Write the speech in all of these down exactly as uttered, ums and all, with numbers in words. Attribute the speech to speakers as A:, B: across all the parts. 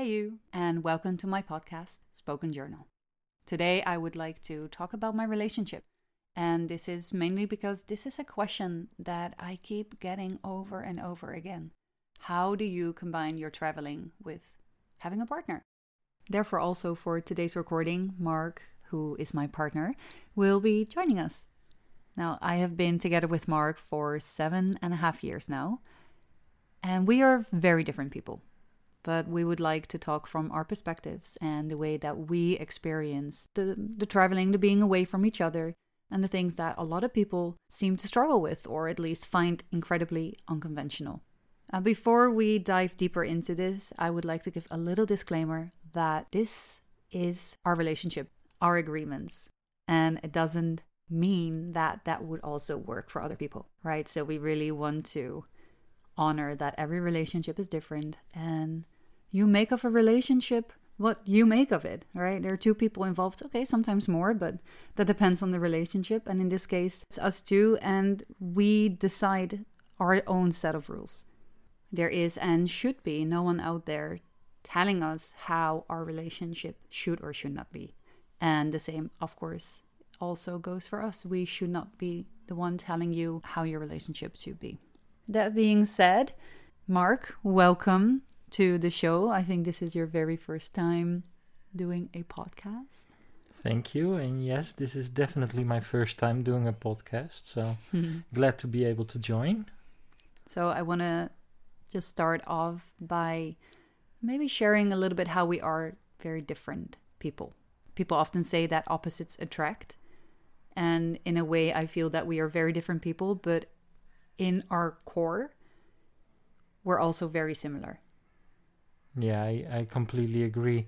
A: Hey you, and welcome to my podcast, Spoken Journal. Today I would like to talk about my relationship. And this is mainly because this is a question that I keep getting over and over again. How do you combine your traveling with having a partner? Therefore, also for today's recording, Mark, who is my partner, will be joining us. Now, I have been together with Mark for seven and a half years now, and we are very different people. But we would like to talk from our perspectives and the way that we experience the, the traveling, the being away from each other, and the things that a lot of people seem to struggle with, or at least find incredibly unconventional. Uh, before we dive deeper into this, I would like to give a little disclaimer that this is our relationship, our agreements, and it doesn't mean that that would also work for other people, right? So we really want to honor that every relationship is different, and you make of a relationship what you make of it, right? There are two people involved, okay, sometimes more, but that depends on the relationship. And in this case, it's us two, and we decide our own set of rules. There is and should be no one out there telling us how our relationship should or should not be. And the same, of course, also goes for us. We should not be the one telling you how your relationship should be. That being said, Mark, welcome to the show. I think this is your very first time doing a podcast.
B: Thank you. And yes, this is definitely my first time doing a podcast. So glad to be able to join.
A: So I want to just start off by maybe sharing a little bit how we are very different people. People often say that opposites attract. And in a way, I feel that we are very different people, but in our core, we're also very similar.
B: Yeah, I, I completely agree.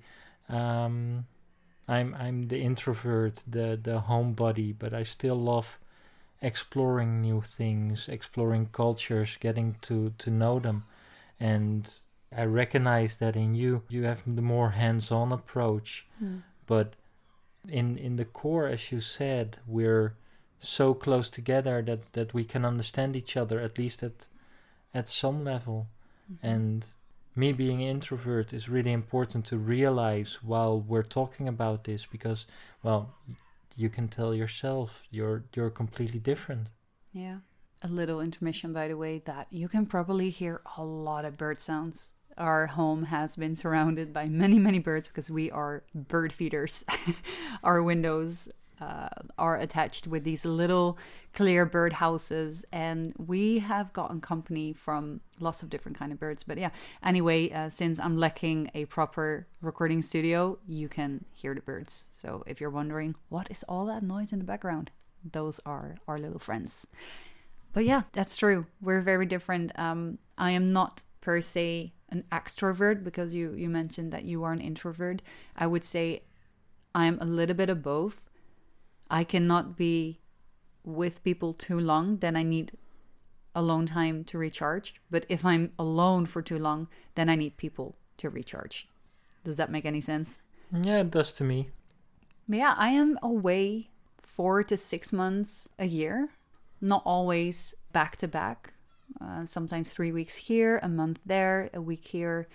B: Um, I'm I'm the introvert, the, the homebody, but I still love exploring new things, exploring cultures, getting to, to know them. And I recognize that in you, you have the more hands-on approach. Mm. But in in the core, as you said, we're so close together that, that we can understand each other, at least at at some level. Mm-hmm. And me being an introvert is really important to realize while we're talking about this, because, well, you can tell yourself you're you're completely different.
A: Yeah. A little intermission, by the way, that you can probably hear a lot of bird sounds. Our home has been surrounded by many, many birds because we are bird feeders. Our windows uh, are attached with these little clear bird houses, and we have gotten company from lots of different kind of birds. But yeah, anyway, uh, since I'm lacking a proper recording studio, you can hear the birds. So if you're wondering, what is all that noise in the background? Those are our little friends. But yeah, that's true. We're very different. Um, I am not per se an extrovert, because you, you mentioned that you are an introvert. I would say I'm a little bit of both. I cannot be with people too long, then I need alone time to recharge. But if I'm alone for too long, then I need people to recharge. Does that make any sense?
B: Yeah, it does to me.
A: But yeah, I am away four to six months a year. Not always back to back. Uh, sometimes three weeks here, a month there, a week here.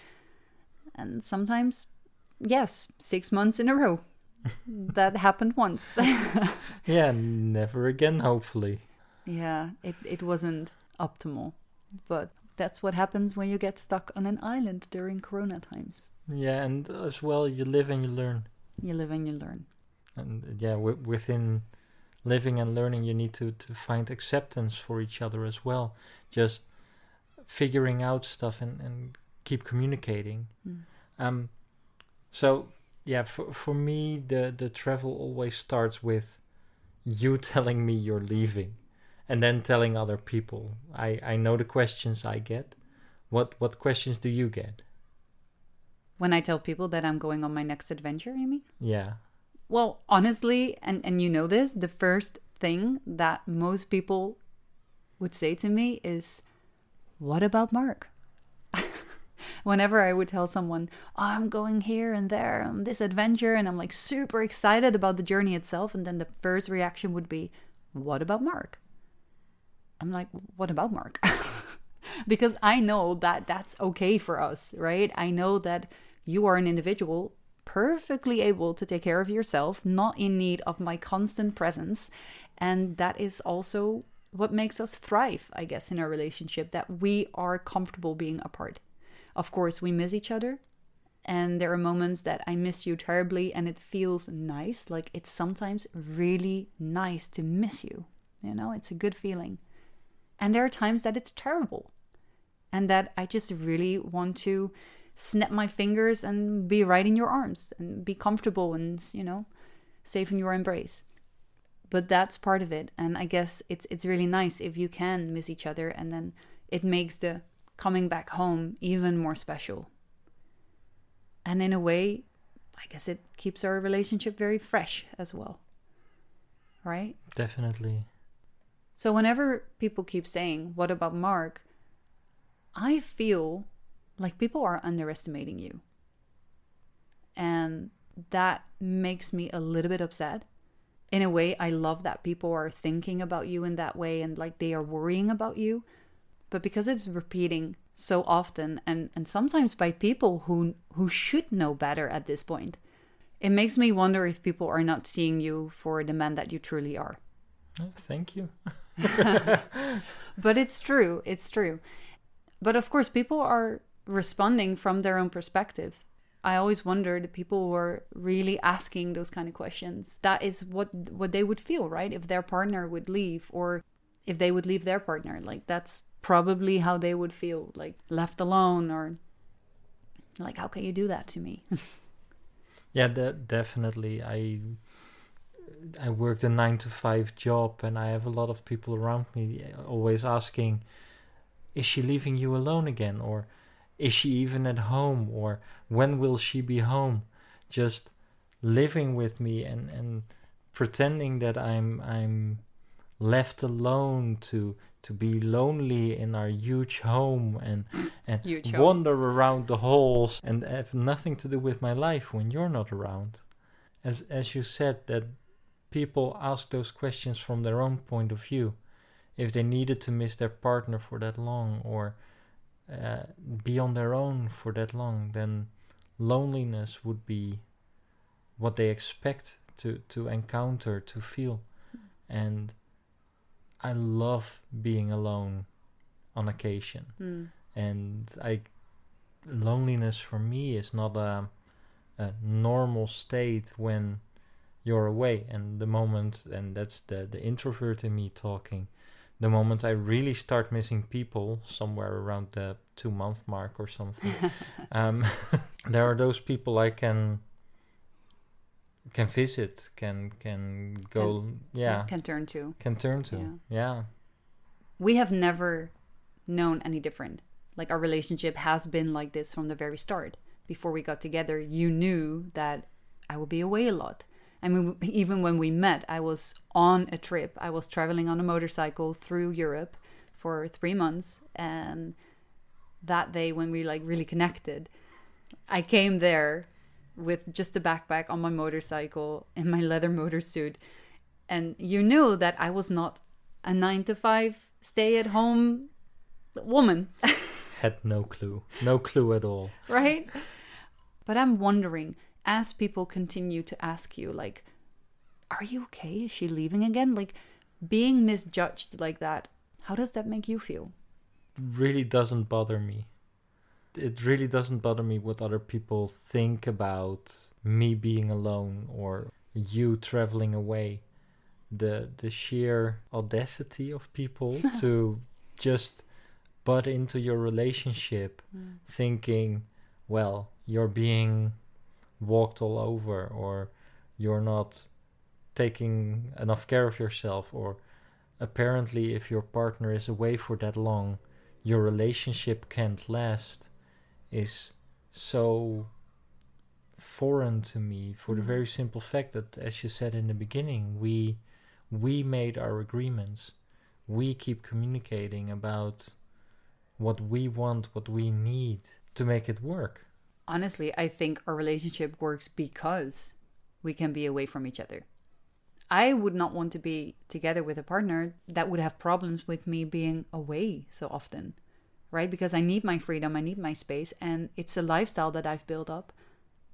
A: And sometimes, yes, six months in a row. That happened once.
B: Yeah, never again, hopefully.
A: Yeah, it, it wasn't optimal. But that's what happens when you get stuck on an island during Corona times.
B: Yeah, and as well, you live and you learn.
A: You live and you learn.
B: And yeah, w- within living and learning, you need to, to find acceptance for each other as well. Just figuring out stuff and, and keep communicating. Mm. Um, so, yeah, for, for me, the, the travel always starts with you telling me you're leaving and then telling other people. I, I know the questions I get. What what questions do you get?
A: When I tell people that I'm going on my next adventure, you mean?
B: Yeah.
A: Well, honestly, and, and you know this, the first thing that most people would say to me is, what about Mark? Whenever I would tell someone, oh, I'm going here and there on this adventure, and I'm like super excited about the journey itself, and then the first reaction would be, what about Mark? I'm like, what about Mark? Because I know that that's okay for us, right? I know that you are an individual perfectly able to take care of yourself, not in need of my constant presence. And that is also what makes us thrive, I guess, in our relationship, that we are comfortable being apart. Of course, we miss each other. And there are moments that I miss you terribly and it feels nice. Like, it's sometimes really nice to miss you. You know, it's a good feeling. And there are times that it's terrible. And that I just really want to snap my fingers and be right in your arms and be comfortable and, you know, safe in your embrace. But that's part of it. And I guess it's it's really nice if you can miss each other, and then it makes the coming back home even more special. And in a way, I guess it keeps our relationship very fresh as well. Right?
B: Definitely.
A: So whenever people keep saying, what about Mark? I feel like people are underestimating you. And that makes me a little bit upset. In a way, I love that people are thinking about you in that way and like they are worrying about you. But because it's repeating so often, and, and sometimes by people who who should know better at this point, it makes me wonder if people are not seeing you for the man that you truly are.
B: Oh, thank you.
A: But it's true. It's true. But of course, people are responding from their own perspective. I always wondered if people were really asking those kind of questions. That is what what they would feel, right? If their partner would leave, or if they would leave their partner. Like, that's probably how they would feel, like left alone, or like, how can you do that to me?
B: Yeah, that definitely. I I worked a nine to five job, and I have a lot of people around me always asking, is she leaving you alone again? Or is she even at home? Or when will she be home? Just living with me and, and pretending that I'm I'm left alone to to be lonely in our huge home and and
A: Huge
B: wander home. Around the halls and have nothing to do with my life when you're not around. As as you said, that people ask those questions from their own point of view. If they needed to miss their partner for that long, or uh, be on their own for that long, then loneliness would be what they expect to, to encounter, to feel. And I love being alone on occasion. Mm. And I loneliness for me is not a, a normal state when you're away. And the moment, and that's the, the introvert in me talking, the moment I really start missing people, somewhere around the two month mark or something, um, there are those people I can can visit, can can go,
A: can,
B: yeah,
A: can turn to,
B: can turn to,
A: yeah.
B: yeah.
A: We have never known any different. Like, our relationship has been like this from the very start. Before we got together, you knew that I would be away a lot. I mean, even when we met, I was on a trip. I was traveling on a motorcycle through Europe for three months. And that day when we like really connected, I came there with just a backpack on my motorcycle and my leather motor suit. And you knew that I was not a nine to five stay at home woman.
B: Had no clue. No clue at all.
A: Right? But I'm wondering, as people continue to ask you, like, are you okay? Is she leaving again? Like, being misjudged like that, how does that make you feel?
B: Really doesn't bother me. It really doesn't bother me what other people think about me being alone or you traveling away. The the sheer audacity of people to just butt into your relationship mm. thinking, well, you're being walked all over, or you're not taking enough care of yourself, or apparently if your partner is away for that long, your relationship can't last, is so foreign to me, for mm. the very simple fact that, as you said in the beginning, we we made our agreements. We keep communicating about what we want, what we need to make it work.
A: Honestly, I think our relationship works because we can be away from each other. I would not want to be together with a partner that would have problems with me being away so often, right? Because I need my freedom, I need my space, and it's a lifestyle that I've built up.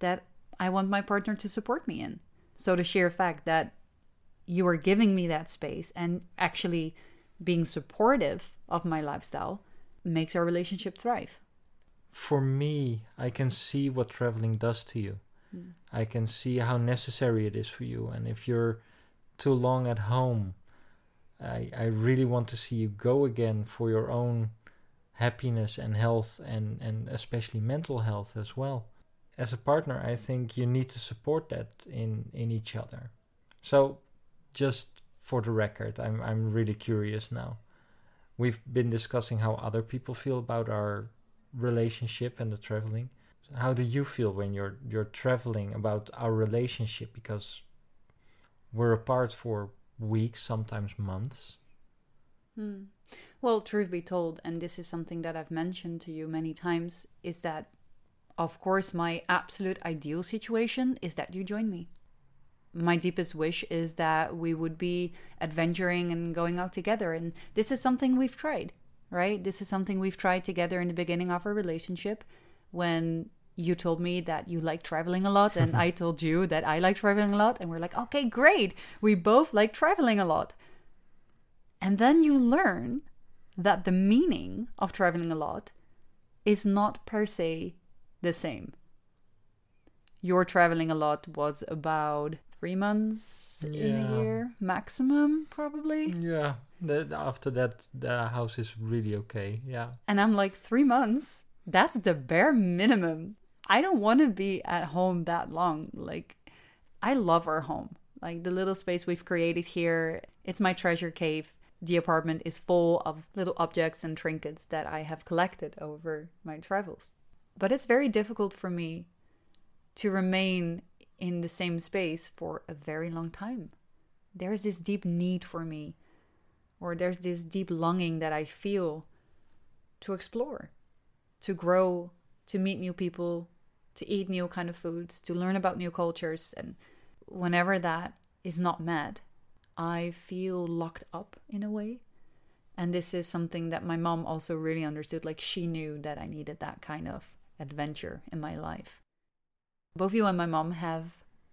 A: that I want my partner to support me in. So the sheer fact that you are giving me that space and actually being supportive of my lifestyle makes our relationship thrive.
B: For me, I can see what traveling does to you. Mm. I can see how necessary it is for you. And if you're too long at home, I, I really want to see you go again for your own happiness and health, and, and especially mental health as well. As a partner, I think you need to support that in, in each other. So just for the record, I'm I'm really curious now. We've been discussing how other people feel about our relationship and the traveling. How do you feel when you're you're traveling about our relationship? Because we're apart for weeks, sometimes months.
A: Hmm. Well, truth be told, and this is something that I've mentioned to you many times, is that, of course, my absolute ideal situation is that you join me. My deepest wish is that we would be adventuring and going out together. And this is something we've tried, right? This is something we've tried together in the beginning of our relationship, when you told me that you like traveling a lot and I told you that I like traveling a lot. And we're like, okay, great. We both like traveling a lot. And then you learn that the meaning of traveling a lot is not per se the same. Your traveling a lot was about three months
B: Yeah.
A: in a year maximum, probably.
B: Yeah, the, after that, the house is really okay. Yeah.
A: And I'm like, three months? That's the bare minimum. I don't want to be at home that long. Like, I love our home. Like, the little space we've created here, it's my treasure cave. The apartment is full of little objects and trinkets that I have collected over my travels. But it's very difficult for me to remain in the same space for a very long time. There's this deep need for me, or there's this deep longing that I feel to explore, to grow, to meet new people, to eat new kind of foods, to learn about new cultures. And whenever that is not met, I feel locked up in a way. And this is something that my mom also really understood. Like, she knew that I needed that kind of adventure in my life. Both you and my mom have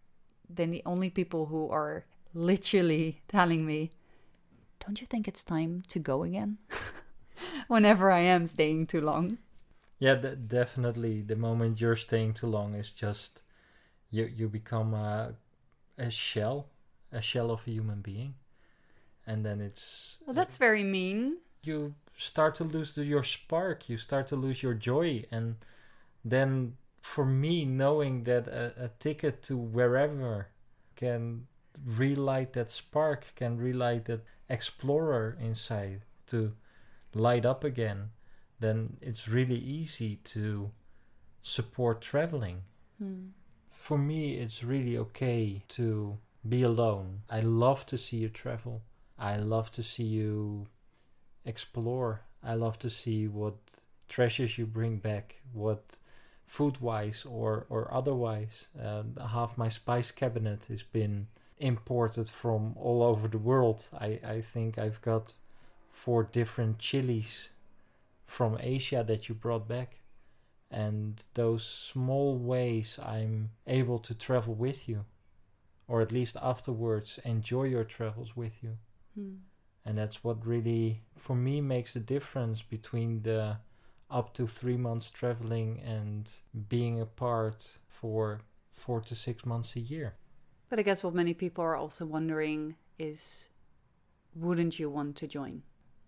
A: been the only people who are literally telling me, don't you think it's time to go again? Whenever I am staying too long.
B: Yeah, d- definitely. The moment you're staying too long is just, you you become a, a shell, a shell of a human being. And then it's...
A: Well, that's very mean.
B: You start to lose the, your spark. You start to lose your joy. And then for me, knowing that a, a ticket to wherever can relight that spark, can relight that explorer inside to light up again, then it's really easy to support traveling.
A: Hmm.
B: For me, it's really okay to be alone. I love to see you travel. I love to see you explore. I love to see what treasures you bring back, what food-wise or, or otherwise. Uh, half my spice cabinet has been imported from all over the world. I, I think I've got four different chilies from Asia that you brought back. And those small ways I'm able to travel with you, or at least afterwards enjoy your travels with you.
A: Hmm.
B: And that's what really, for me, makes the difference between the up to three months traveling and being apart for four to six months a year.
A: But I guess what many people are also wondering is, wouldn't you want to join?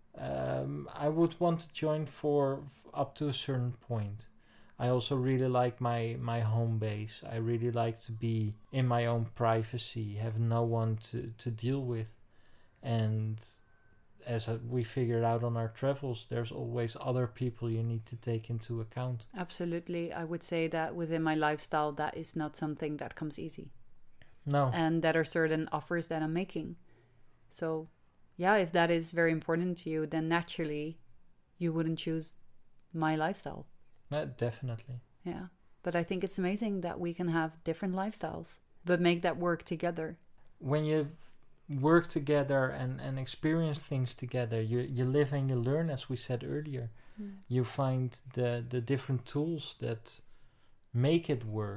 B: Um, I would want to join for f- up to a certain point. I also really like my, my home base. I really like to be in my own privacy, have no one to, to deal with. And as we figured out on our travels, there's always other people you need to take into account.
A: Absolutely. I would say that within my lifestyle, that is not something that comes easy.
B: No.
A: And that are certain offers that I'm making. So, yeah, if that is very important to you, then naturally you wouldn't choose my lifestyle.
B: Uh, definitely.
A: Yeah. But I think it's amazing that we can have different lifestyles, but make that work together.
B: When you work together and, and experience things together, you, you live and you learn, as we said earlier. Mm. You find the, the different tools that make it work.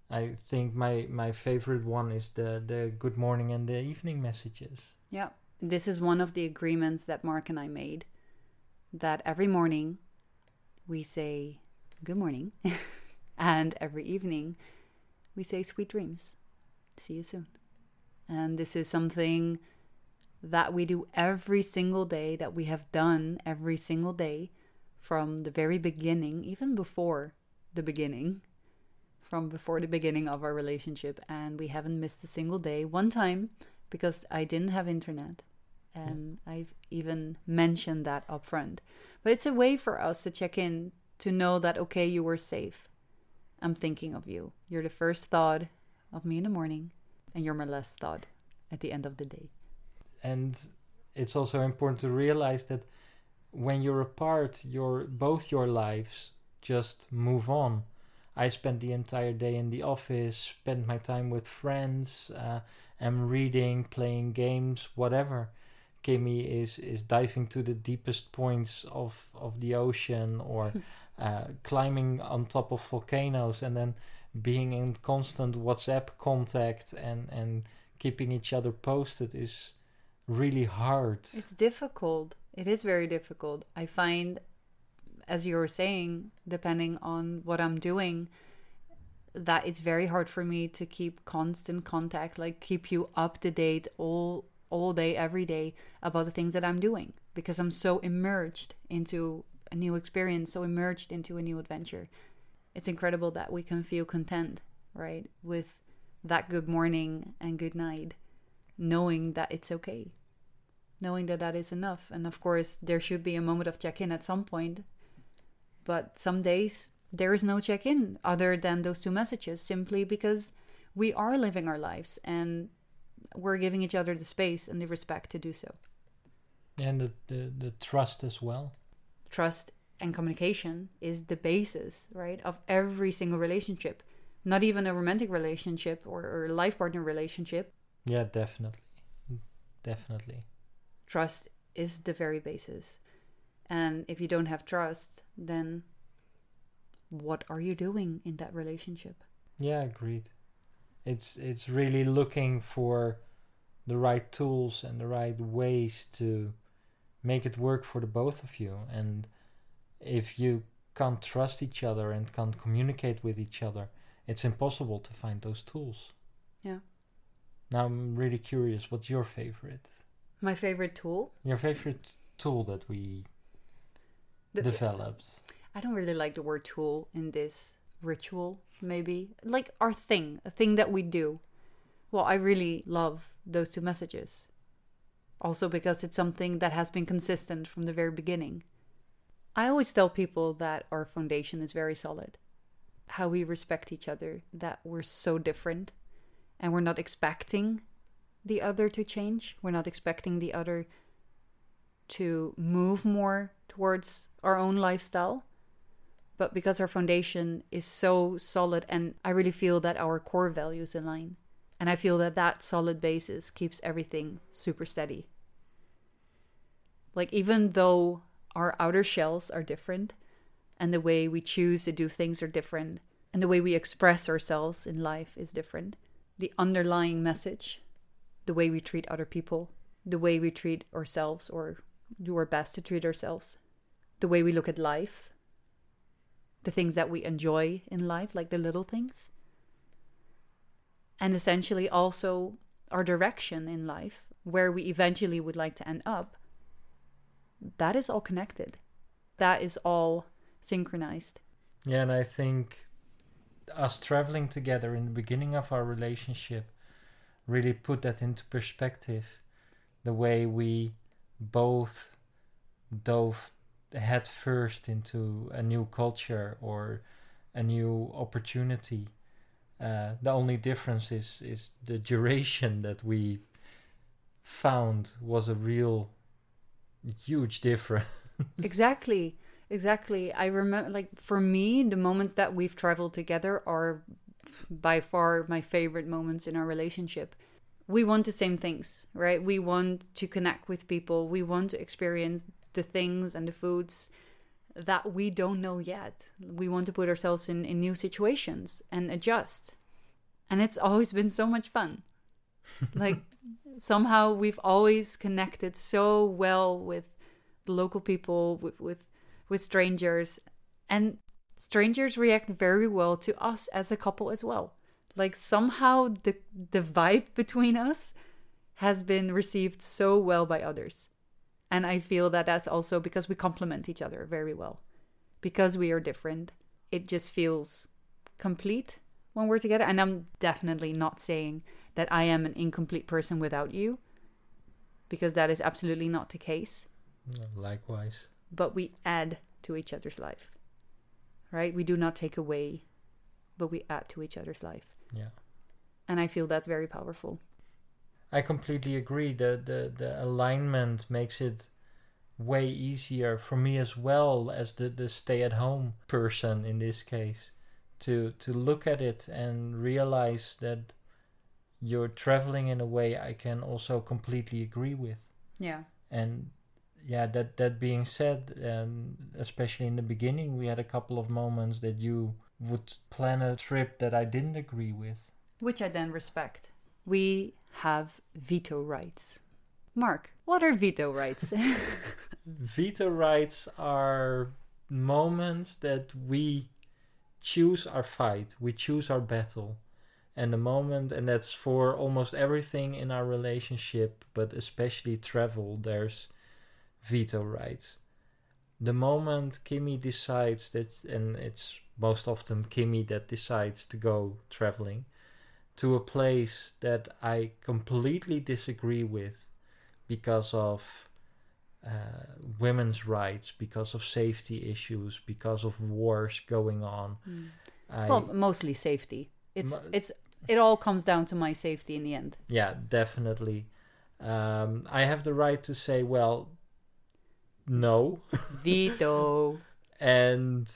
B: I think my, my favorite one is the, the good morning and the evening messages.
A: Yeah. This is one of the agreements that Mark and I made, that every morning we say good morning and every evening we say sweet dreams. See you soon. And this is something that we do every single day, that we have done every single day from the very beginning, even before the beginning, from before the beginning of our relationship. And we haven't missed a single day. One time, because I didn't have internet. And yeah. I've even mentioned that up front. But it's a way for us to check in, to know that, okay, you were safe. I'm thinking of you. You're the first thought of me in the morning, and you're my last thought at the end of the day.
B: And it's also important to realize that when you're apart, your both your lives just move on. I spent the entire day in the office, spent my time with friends, uh, am reading, playing games, whatever. Kimmy is, is diving to the deepest points of, of the ocean, or uh, climbing on top of volcanoes, and then being in constant WhatsApp contact and, and keeping each other posted is really hard.
A: It's difficult. It is very difficult. I find, as you were saying, depending on what I'm doing, that it's very hard for me to keep constant contact, like keep you up to date all all day, every day about the things that I'm doing, because I'm so immersed into a new experience, so immersed into a new adventure. It's incredible that we can feel content, right, with that good morning and good night, knowing that it's okay, knowing that that is enough. And of course, there should be a moment of check-in at some point, but some days there is no check-in other than those two messages, simply because we are living our lives and we're giving each other the space and the respect to do so.
B: And the, the, the trust as well.
A: Trust and communication is the basis, right, of every single relationship. Not even a romantic relationship or, or a life partner relationship.
B: Yeah, definitely. Definitely.
A: Trust is the very basis. And if you don't have trust, then what are you doing in that relationship?
B: Yeah, agreed. It's it's really looking for the right tools and the right ways to make it work for the both of you. And if you can't trust each other and can't communicate with each other, it's impossible to find those tools.
A: Yeah.
B: Now I'm really curious, what's your favorite?
A: My favorite tool?
B: Your favorite tool that we the, developed?
A: I don't really like the word tool in this ritual, maybe. Like our thing, a thing that we do. Well, I really love those two messages. Also because it's something that has been consistent from the very beginning. I always tell people that our foundation is very solid. How we respect each other, that we're so different and we're not expecting the other to change. We're not expecting the other to move more towards our own lifestyle. But because our foundation is so solid, and I really feel that our core values align. And I feel that that solid basis keeps everything super steady. Like, even though our outer shells are different, and the way we choose to do things are different, and the way we express ourselves in life is different, the underlying message, the way we treat other people, the way we treat ourselves or do our best to treat ourselves, the way we look at life, the things that we enjoy in life, like the little things, and essentially also our direction in life, where we eventually would like to end up, that is all connected. That is all synchronized.
B: Yeah, and I think us traveling together in the beginning of our relationship really put that into perspective. The way we both dove head first into a new culture or a new opportunity. Uh, the only difference is, is the duration that we found was a real huge difference.
A: Exactly. Exactly. I remember, like, for me, the moments that we've traveled together are by far my favorite moments in our relationship. We want the same things, right? We want to connect with people. We want to experience the things and the foods that we don't know yet. We want to put ourselves in, in new situations and adjust. And it's always been so much fun. Like, somehow we've always connected so well with the local people, with, with, with strangers. And strangers react very well to us as a couple as well. Like, somehow the the vibe between us has been received so well by others. And I feel that that's also because we complement each other very well. Because we are different, it just feels complete when we're together. And I'm definitely not saying that I am an incomplete person without you, because that is absolutely not the case.
B: Likewise.
A: But we add to each other's life, right? We do not take away, but we add to each other's life.
B: Yeah.
A: And I feel that's very powerful.
B: I completely agree. The, the, the alignment makes it way easier for me as well as the, the stay-at-home person in this case to to look at it and realize that you're traveling in a way I can also completely agree with.
A: Yeah.
B: And yeah, that, that being said, um, especially in the beginning, we had a couple of moments that you would plan a trip that I didn't agree with.
A: Which I then respect. We have veto rights. Mark, what are veto rights?
B: Veto rights are moments that we choose our fight, we choose our battle. And the moment, and that's for almost everything in our relationship, but especially travel, there's veto rights. The moment Kimmy decides that, and it's most often Kimmy that decides to go traveling to a place that I completely disagree with because of uh, women's rights, because of safety issues, because of wars going on.
A: Mm.
B: I,
A: well, mostly safety. It's
B: Mo-
A: it's it all comes down to my safety in the end.
B: Yeah, definitely. Um, I have the right to say, well, no.
A: Veto.
B: And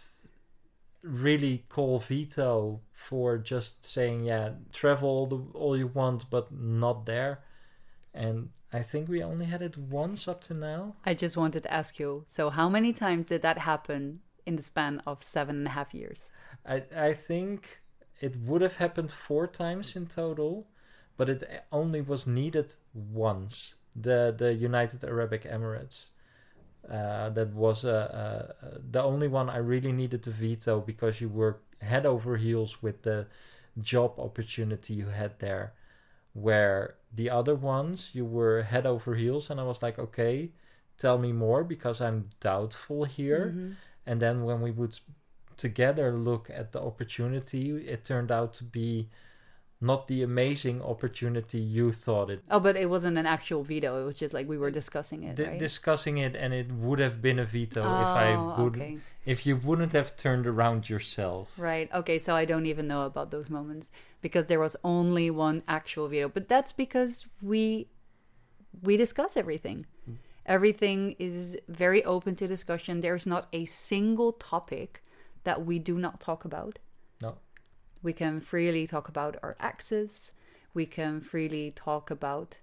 B: really call veto for just saying, yeah, travel all, the, all you want, but not there. And I think we only had it once up to now.
A: I just wanted to ask you, so how many times did that happen in the span of seven and a half years?
B: I, I think it would have happened four times in total, but it only was needed once. The the United Arab Emirates. Uh, that was uh, uh, the only one I really needed to veto because you were head over heels with the job opportunity you had there. Where the other ones, you were head over heels, and I was like, okay, tell me more because I'm doubtful here. Mm-hmm. And then when we would together look at the opportunity, it turned out to be not the amazing opportunity you thought it.
A: Oh, but it wasn't an actual veto. It was just like we were discussing it,
B: D-
A: right?
B: Discussing it, and it would have been a veto
A: oh,
B: if I would,
A: okay.
B: if you wouldn't have turned around yourself.
A: Right. Okay. So I don't even know about those moments because there was only one actual veto. But that's because we we discuss everything. Mm. Everything is very open to discussion. There's not a single topic that we do not talk about.
B: No.
A: We can freely talk about our exes. We can freely talk about,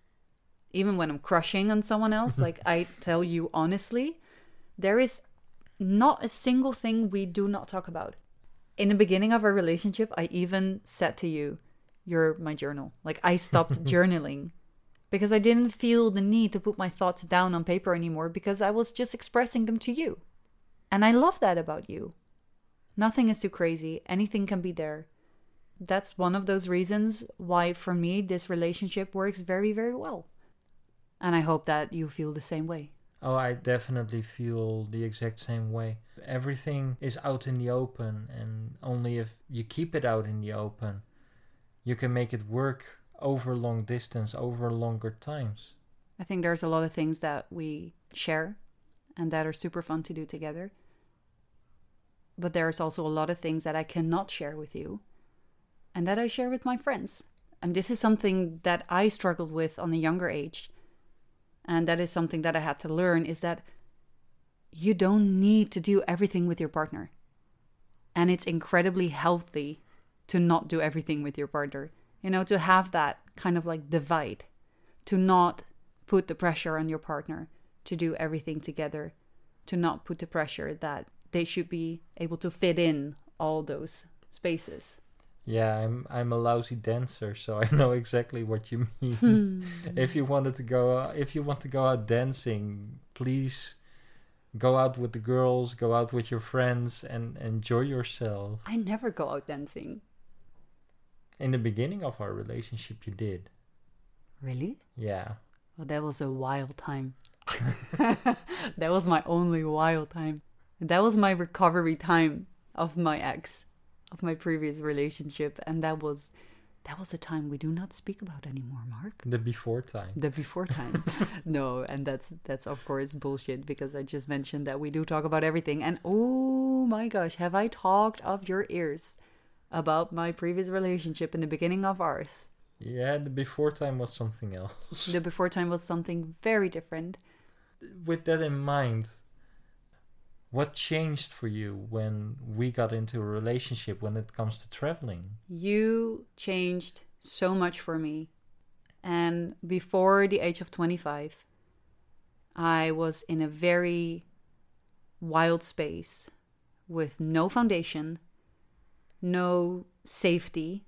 A: even when I'm crushing on someone else, like I tell you honestly, there is not a single thing we do not talk about. In the beginning of our relationship, I even said to you, you're my journal. Like I stopped journaling because I didn't feel the need to put my thoughts down on paper anymore because I was just expressing them to you. And I love that about you. Nothing is too crazy. Anything can be there. That's one of those reasons why, for me, this relationship works very, very well. And I hope that you feel the same way.
B: Oh, I definitely feel the exact same way. Everything is out in the open, and only if you keep it out in the open, you can make it work over long distance, over longer times.
A: I think there's a lot of things that we share and that are super fun to do together. But there's also a lot of things that I cannot share with you and that I share with my friends. And this is something that I struggled with on a younger age. And that is something that I had to learn, is that you don't need to do everything with your partner. And it's incredibly healthy to not do everything with your partner. You know, to have that kind of like divide, to not put the pressure on your partner to do everything together, to not put the pressure that they should be able to fit in all those spaces.
B: Yeah, I'm I'm a lousy dancer, so I know exactly what you mean.
A: Hmm.
B: If you wanted to go, uh, if you want to go out dancing, please go out with the girls, go out with your friends, and enjoy yourself.
A: I never go out dancing.
B: In the beginning of our relationship, you did.
A: Really?
B: Yeah.
A: Well, that was a wild time. That was my only wild time. That was my recovery time of my ex, of my previous relationship, and that was that was a time we do not speak about anymore, Mark.
B: The before time.
A: The before time. No, and that's that's of course bullshit, because I just mentioned that we do talk about everything. And oh my gosh, have I talked of your ears about my previous relationship in the beginning of ours?
B: Yeah, the before time was something else.
A: The before time was something very different.
B: With that in mind, what changed for you when we got into a relationship when it comes to traveling?
A: You changed so much for me. And before the age of twenty-five, I was in a very wild space with no foundation, no safety,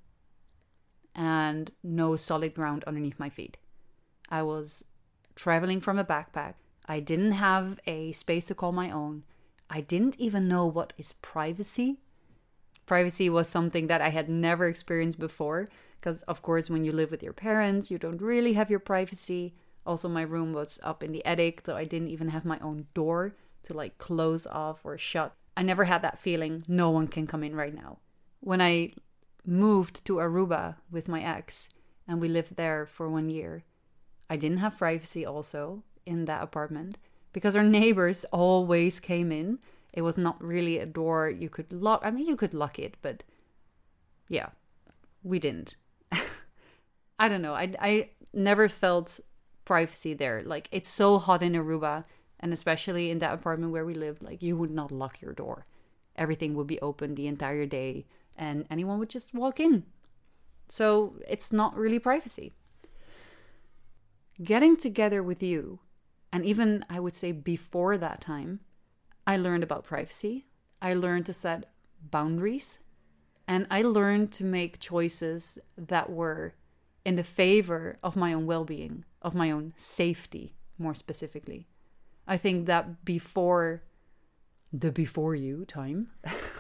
A: and no solid ground underneath my feet. I was traveling from a backpack. I didn't have a space to call my own. I didn't even know what is privacy. Privacy was something that I had never experienced before, because of course when you live with your parents, you don't really have your privacy. Also, my room was up in the attic, so I didn't even have my own door to like close off or shut. I never had that feeling, no one can come in right now. When I moved to Aruba with my ex and we lived there for one year, I didn't have privacy also in that apartment, because our neighbors always came in. It was not really a door you could lock. I mean, you could lock it, but yeah, we didn't. I don't know. I, I never felt privacy there. Like, it's so hot in Aruba, and especially in that apartment where we lived, like, you would not lock your door. Everything would be open the entire day, and anyone would just walk in. So it's not really privacy. Getting together with you, and even I would say before that time, I learned about privacy. I learned to set boundaries. And I learned to make choices that were in the favor of my own well-being, of my own safety, more specifically. I think that before the before you time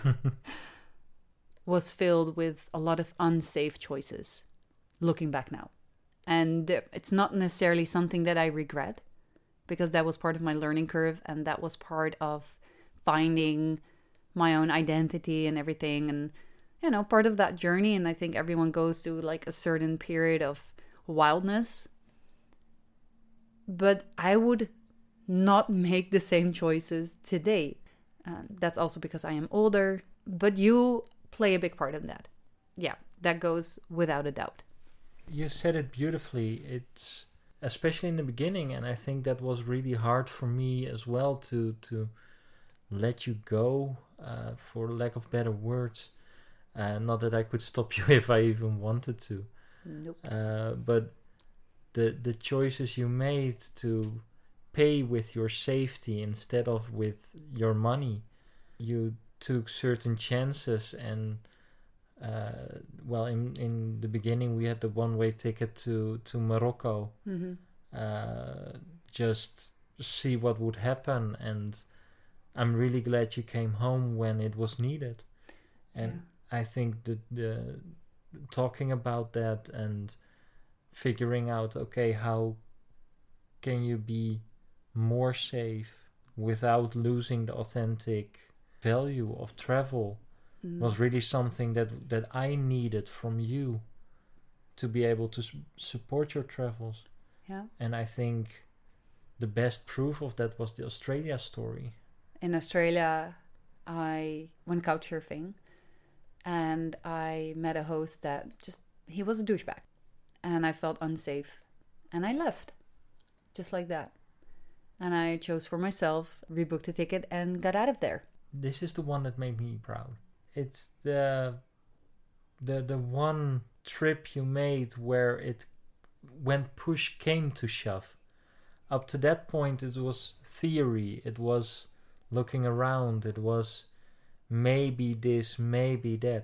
A: was filled with a lot of unsafe choices, looking back now. And it's not necessarily something that I regret, because that was part of my learning curve, and that was part of finding my own identity and everything, and, you know, part of that journey. And I think everyone goes through like a certain period of wildness. But I would not make the same choices today. Uh, that's also because I am older, but you play a big part in that. Yeah, that goes without a doubt.
B: You said it beautifully. It's especially in the beginning, and I think that was really hard for me as well to to let you go, uh, for lack of better words. Uh, not that I could stop you if I even wanted to.
A: Nope.
B: Uh, but the the choices you made to pay with your safety instead of with your money. You took certain chances, and uh, well, in in the beginning we had the one-way ticket to to Morocco.
A: Mm-hmm.
B: Uh, just see what would happen, and I'm really glad you came home when it was needed. And yeah. I think that the talking about that and figuring out, okay, how can you be more safe without losing the authentic value of travel, mm. was really something that that I needed from you to be able to su- support your travels.
A: Yeah.
B: And I think the best proof of that was the Australia story.
A: In Australia, I went couchsurfing, and I met a host that just, he was a douchebag, and I felt unsafe, and I left just like that. And I chose for myself, rebooked a ticket, and got out of there.
B: This is the one that made me proud. It's the the the one trip you made where it, when push came to shove. Up to that point, it was theory. It was looking around. It was maybe this, maybe that.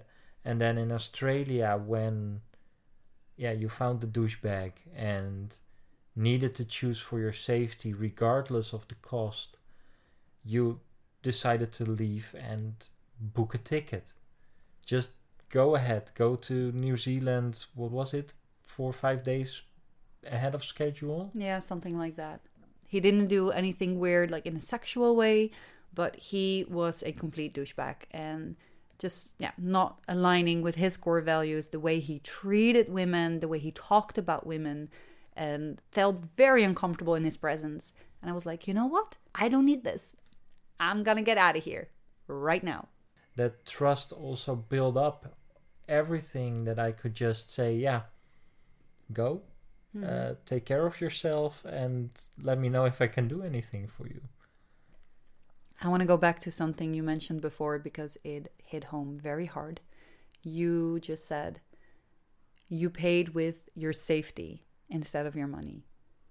B: And then in Australia, when yeah, you found the douchebag and needed to choose for your safety regardless of the cost, you decided to leave and book a ticket. Just go ahead, go to New Zealand, what was it, four or five days ahead of schedule?
A: Yeah, something like that. He didn't do anything weird, like in a sexual way, but he was a complete douchebag and just, yeah, not aligning with his core values, the way he treated women, the way he talked about women, and felt very uncomfortable in his presence. And I was like, you know what? I don't need this. I'm gonna get out of here right now.
B: That trust also built up everything that I could just say, yeah, go, mm-hmm. uh, take care of yourself, and let me know if I can do anything for you.
A: I want to go back to something you mentioned before because it hit home very hard. You just said you paid with your safety instead of your money.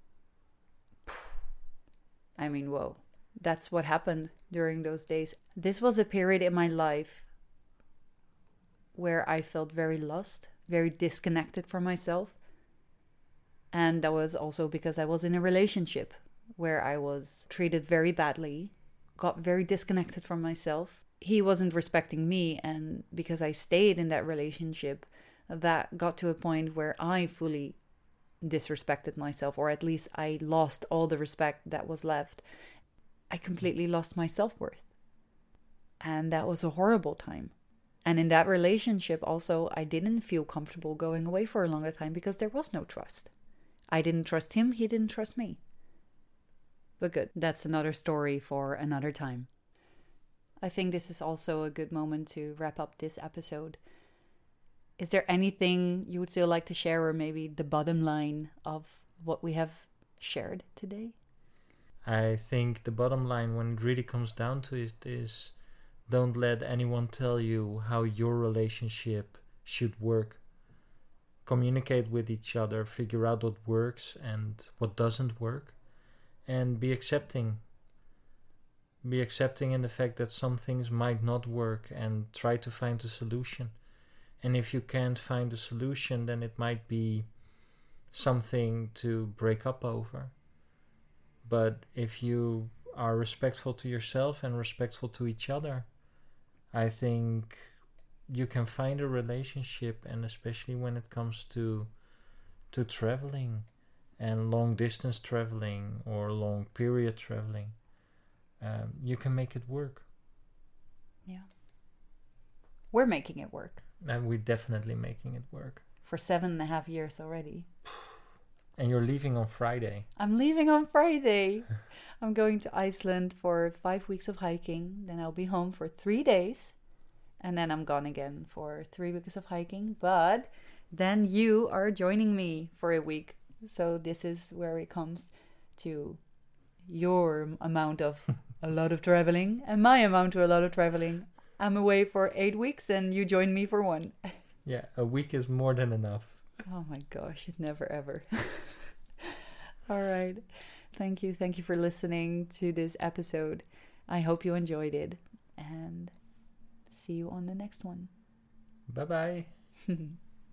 A: I mean, whoa. That's what happened during those days. This was a period in my life where I felt very lost, very disconnected from myself. And that was also because I was in a relationship where I was treated very badly, got very disconnected from myself. He wasn't respecting me, and because I stayed in that relationship, that got to a point where I fully disrespected myself, or at least I lost all the respect that was left. I completely lost my self-worth. And that was a horrible time. And in that relationship also, I didn't feel comfortable going away for a longer time because there was no trust. I didn't trust him, he didn't trust me. But good, that's another story for another time. I think this is also a good moment to wrap up this episode. Is there anything you would still like to share, or maybe the bottom line of what we have shared today?
B: I think the bottom line, when it really comes down to it, is don't let anyone tell you how your relationship should work. Communicate with each other, figure out what works and what doesn't work, and be accepting. Be accepting in the fact that some things might not work, and try to find a solution. And if you can't find a solution, then it might be something to break up over. But if you are respectful to yourself and respectful to each other, I think you can find a relationship, and especially when it comes to to traveling and long distance traveling or long period traveling, um, you can make it work.
A: Yeah. We're making it work.
B: And we're definitely making it work.
A: For seven and a half years already.
B: And you're leaving on Friday.
A: I'm leaving on Friday. I'm going to Iceland for five weeks of hiking. Then I'll be home for three days. And then I'm gone again for three weeks of hiking. But then you are joining me for a week. So this is where it comes to your amount of a lot of traveling and my amount to a lot of traveling. I'm away for eight weeks and you join me for one.
B: Yeah, a week is more than enough.
A: Oh my gosh, never ever. All right. Thank you. Thank you for listening to this episode. I hope you enjoyed it, and see you on the next one.
B: Bye-bye.